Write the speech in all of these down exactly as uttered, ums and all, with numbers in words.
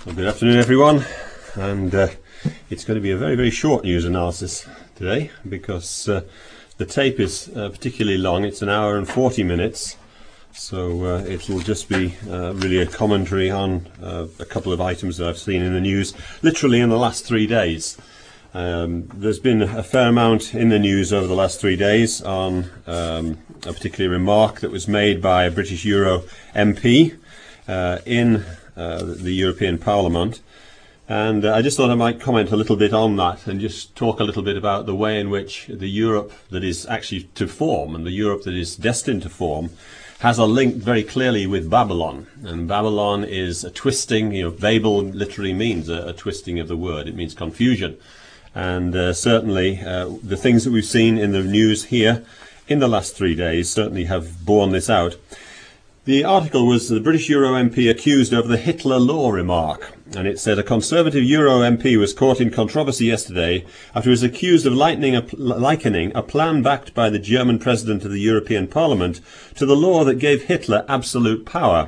Well, good afternoon, everyone, and uh, it's going to be a very, very short news analysis today because uh, the tape is uh, particularly long. It's an hour and forty minutes, so uh, it will just be uh, really a commentary on uh, a couple of items that I've seen in the news literally in the last three days. Um, there's been a fair amount in the news over the last three days on um, a particular remark that was made by a British Euro M P uh, in uh, the European Parliament, and uh, I just thought I might comment a little bit on that and just talk a little bit about the way in which the Europe that is actually to form and the Europe that is destined to form has a link very clearly with Babylon. And Babylon is a twisting, you know, Babel literally means a, a twisting of the word. It means confusion. And uh, certainly uh, the things that we've seen in the news here in the last three days certainly have borne this out. The article was the British Euro M P accused of the Hitler law remark, and it said a Conservative Euro M P was caught in controversy yesterday after he was accused of likening a, likening a plan backed by the German President of the European Parliament to the law that gave Hitler absolute power.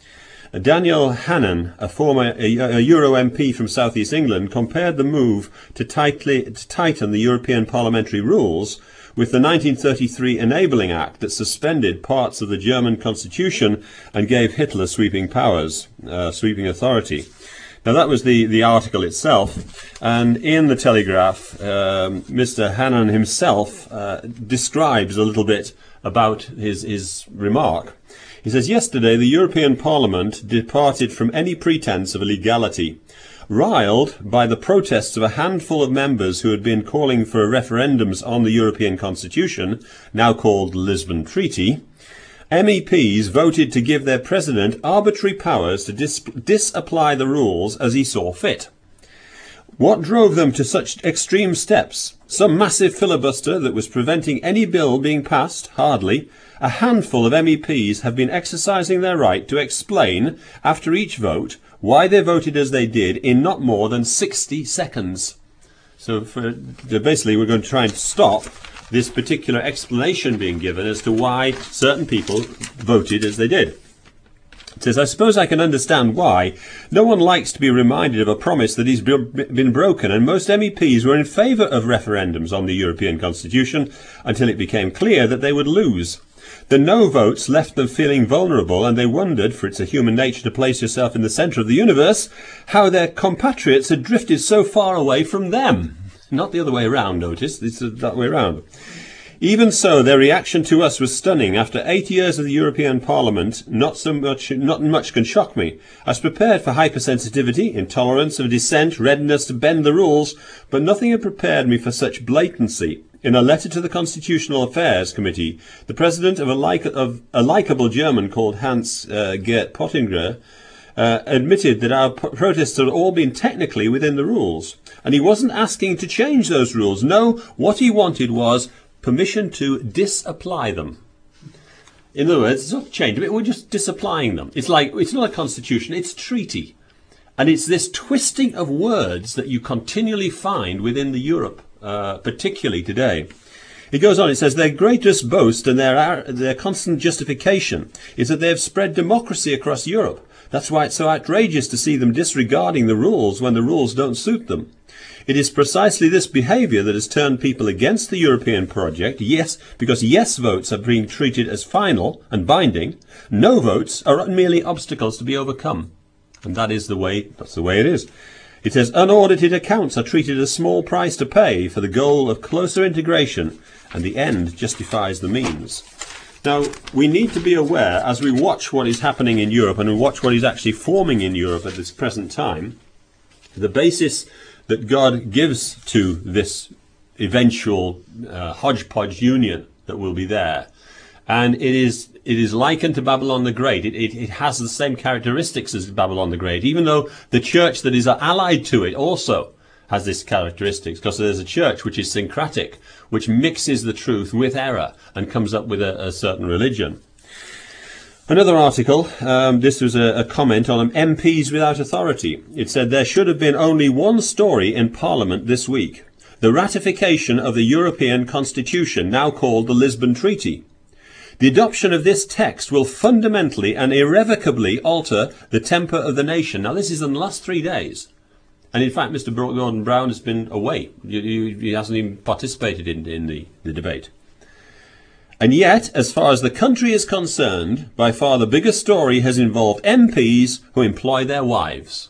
Daniel Hannan, a former a, a Euro M P from South East England, compared the move to, tightly, to tighten the European parliamentary rules with the nineteen thirty-three Enabling Act that suspended parts of the German constitution and gave Hitler sweeping powers, uh, sweeping authority. Now that was the, the article itself, and in the Telegraph, um, Mister Hannan himself uh, describes a little bit about his, his remark. He says, yesterday the European Parliament departed from any pretense of illegality. Riled by the protests of a handful of members who had been calling for referendums on the European Constitution, now called the Lisbon Treaty, M E Ps voted to give their president arbitrary powers to dis disapply the rules as he saw fit. What drove them to such extreme steps? Some massive filibuster that was preventing any bill being passed? Hardly. A handful of M E Ps have been exercising their right to explain, after each vote, why they voted as they did in not more than sixty seconds. So for, basically we're going to try and stop this particular explanation being given as to why certain people voted as they did. It says, I suppose I can understand why. No one likes to be reminded of a promise that has been broken, and most M E Ps were in favour of referendums on the European Constitution until it became clear that they would lose. The no votes left them feeling vulnerable, and they wondered, for it's a human nature to place yourself in the centre of the universe, how their compatriots had drifted so far away from them. Not the other way around, notice, it's that way around. Even so, their reaction to us was stunning. After eight years of the European Parliament, not so much, not much can shock me. I was prepared for hypersensitivity, intolerance of dissent, readiness to bend the rules, but nothing had prepared me for such blatancy. In a letter to the Constitutional Affairs Committee, the president of a, like, of a likable German called Hans uh, Gert Pottinger uh, admitted that our protests had all been technically within the rules. And he wasn't asking to change those rules. No, what he wanted was permission to disapply them. In other words, it's not change them, we're just disapplying them. It's like, it's not a constitution, it's treaty. And it's this twisting of words that you continually find within the Europe. Uh, particularly today. It goes on, it says, their greatest boast and their, their constant justification is that they have spread democracy across Europe. That's why it's so outrageous to see them disregarding the rules when the rules don't suit them. It is precisely this behaviour that has turned people against the European project, yes, because yes votes are being treated as final and binding. No votes are merely obstacles to be overcome. And that is the way, that's the way it is. It says, unaudited accounts are treated as small price to pay for the goal of closer integration, and the end justifies the means. Now, we need to be aware, as we watch what is happening in Europe, and we watch what is actually forming in Europe at this present time, the basis that God gives to this eventual uh, hodgepodge union that will be there. And it is it is likened to Babylon the Great. It, it, it has the same characteristics as Babylon the Great, even though the church that is allied to it also has this characteristics, because there's a church which is syncretic, which mixes the truth with error and comes up with a, a certain religion. Another article, um, this was a, a comment on M Ps without authority. It said there should have been only one story in Parliament this week, the ratification of the European Constitution, now called the Lisbon Treaty. The adoption of this text will fundamentally and irrevocably alter the temper of the nation. Now, this is in the last three days. And in fact, Mister Gordon Brown has been away. He hasn't even participated in, in the, the debate. And yet, as far as the country is concerned, by far the biggest story has involved M Ps who employ their wives.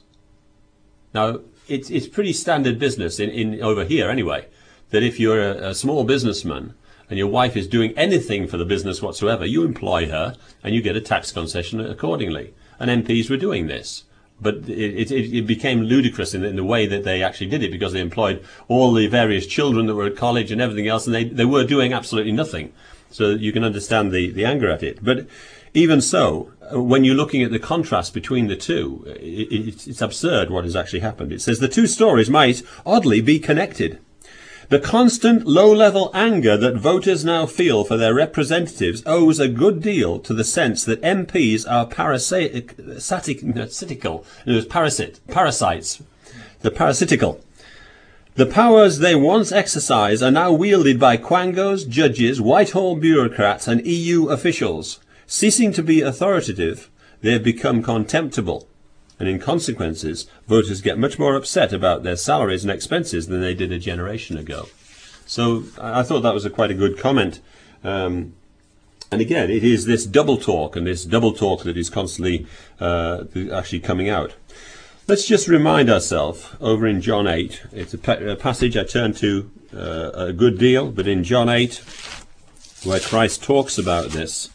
Now, it's, it's pretty standard business in, in over here anyway, that if you're a, a small businessman and your wife is doing anything for the business whatsoever, you employ her and you get a tax concession accordingly. And M Ps were doing this. But it, it, it became ludicrous in, in the way that they actually did it, because they employed all the various children that were at college and everything else, and they, they were doing absolutely nothing. So you can understand the, the anger at it. But even so, when you're looking at the contrast between the two, it, it, it's absurd what has actually happened. It says the two stories might oddly be connected. The constant low-level anger that voters now feel for their representatives owes a good deal to the sense that M Ps are parasitic, parasitical, parasit, parasites, the parasitical. The powers they once exercised are now wielded by quangos, judges, Whitehall bureaucrats and E U officials. Ceasing to be authoritative, they have become contemptible. And in consequences, voters get much more upset about their salaries and expenses than they did a generation ago. So I thought that was a quite a good comment. Um, and again, it is this double talk and this double talk that is constantly uh, actually coming out. Let's just remind ourselves over in John eight. It's a, pa a passage I turn to uh, a good deal, but in John eight, where Christ talks about this,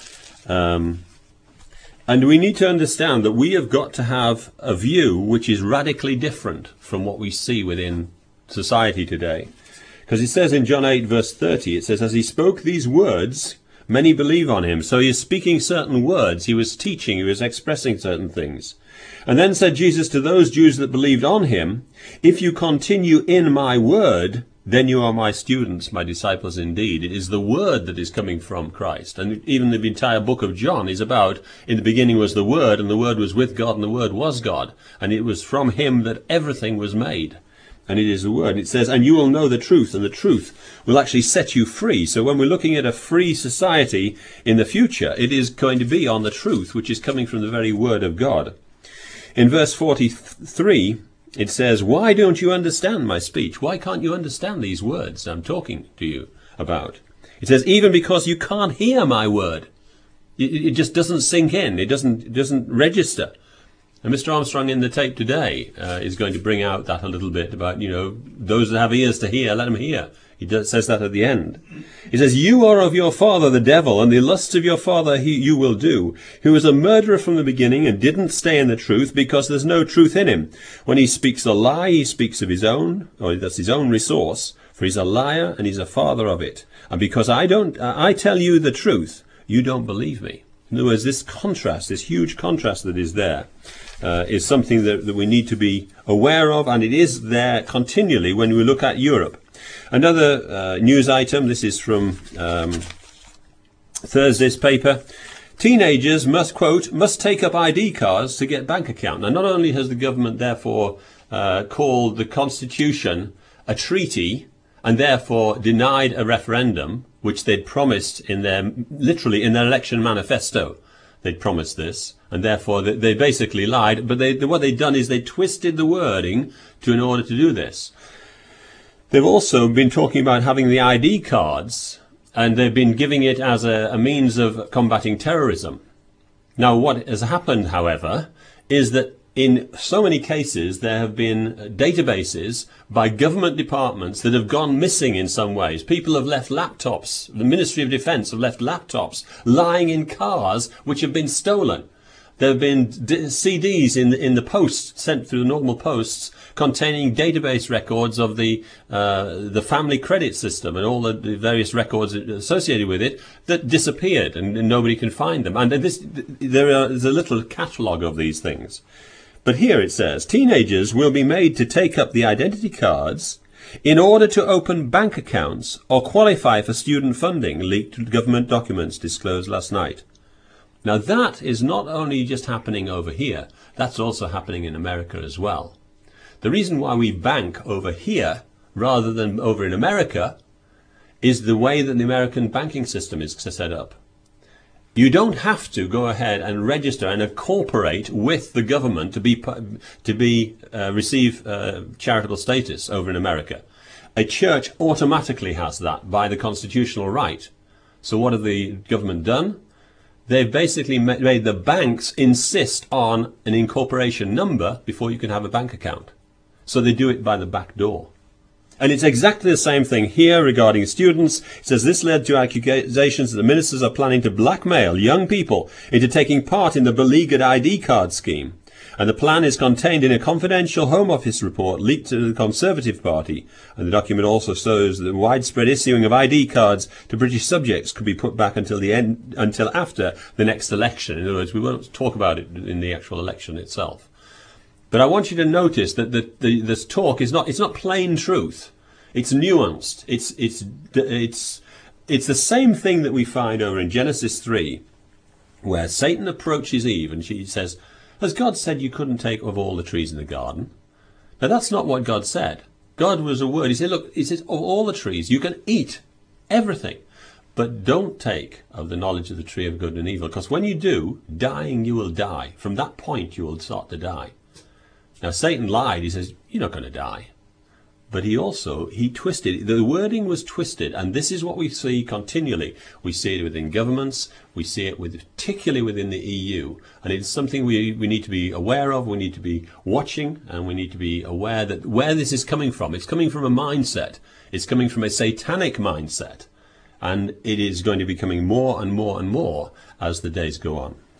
um, and we need to understand that we have got to have a view which is radically different from what we see within society today. Because it says in John eight verse thirty, it says, as he spoke these words, many believe on him. So he is speaking certain words, he was teaching, he was expressing certain things. And then said Jesus to those Jews that believed on him, if you continue in my word, then you are my students, my disciples indeed. It is the word that is coming from Christ. And even the entire book of John is about, in the beginning was the Word, and the Word was with God, and the Word was God. And it was from him that everything was made. And it is the Word. It says, and you will know the truth, and the truth will actually set you free. So when we're looking at a free society in the future, it is going to be on the truth, which is coming from the very Word of God. In verse forty-three, it says, why don't you understand my speech? Why can't you understand these words I'm talking to you about? It says, even because you can't hear my word. It, it just doesn't sink in. It doesn't, it doesn't register. And Mister Armstrong in the tape today uh, is going to bring out that a little bit about, you know, those that have ears to hear, let them hear. He does, says that at the end. He says, you are of your father the devil, and the lusts of your father he, you will do, who is a murderer from the beginning and didn't stay in the truth because there's no truth in him. When he speaks a lie, he speaks of his own, or that's his own resource, for he's a liar and he's a father of it. And because I don't, uh, I tell you the truth, you don't believe me. In other words, this contrast, this huge contrast that is there, uh, is something that, that we need to be aware of, and it is there continually when we look at Europe. Another uh, news item, this is from um, Thursday's paper. Teenagers must, quote, must take up I D cards to get bank account. Now, not only has the government therefore uh, called the Constitution a treaty and therefore denied a referendum, which they'd promised in their, literally in their election manifesto. They'd promised this, and therefore they, they basically lied, but they, what they'd done is they twisted the wording to in order to do this. They've also been talking about having the I D cards, and they've been giving it as a, a means of combating terrorism. Now, what has happened, however, is that in so many cases there have been databases by government departments that have gone missing in some ways. People have left laptops, the Ministry of Defence have left laptops lying in cars which have been stolen. There have been C Ds in the, in the post, sent through the normal posts, containing database records of the uh, the family credit system and all the, the various records associated with it that disappeared, and, and nobody can find them. And this, there is a little catalogue of these things. But here it says, teenagers will be made to take up the identity cards in order to open bank accounts or qualify for student funding, leaked government documents disclosed last night. Now that is not only just happening over here, that's also happening in America as well. The reason why we bank over here rather than over in America is the way that the American banking system is set up. You don't have to go ahead and register and incorporate with the government to be to be uh, receive uh, charitable status over in America. A church automatically has that by the constitutional right. So what have the government done? They've basically made the banks insist on an incorporation number before you can have a bank account. So they do it by the back door. And it's exactly the same thing here regarding students. It says this led to accusations that the ministers are planning to blackmail young people into taking part in the beleaguered I D card scheme. And the plan is contained in a confidential Home Office report leaked to the Conservative Party. And the document also shows that the widespread issuing of I D cards to British subjects could be put back until the end, until after the next election. In other words, we won't talk about it in the actual election itself. But I want you to notice that the, the, this talk is not, it's not plain truth. It's nuanced. It's, it's, it's, it's the same thing that we find over in Genesis three, where Satan approaches Eve and she says, has God said you couldn't take of all the trees in the garden? Now that's not what God said. God was a word. He said, look, he says, of all the trees, you can eat everything, but don't take of the knowledge of the tree of good and evil, because when you do, dying you will die. From that point you will start to die. Now Satan lied. He says, you're not going to die. But he also, he twisted, the wording was twisted, and this is what we see continually. We see it within governments, we see it with, particularly within the E U, and it's something we, we need to be aware of, we need to be watching, and we need to be aware that where this is coming from. It's coming from a mindset, it's coming from a satanic mindset, and it is going to be coming more and more and more as the days go on.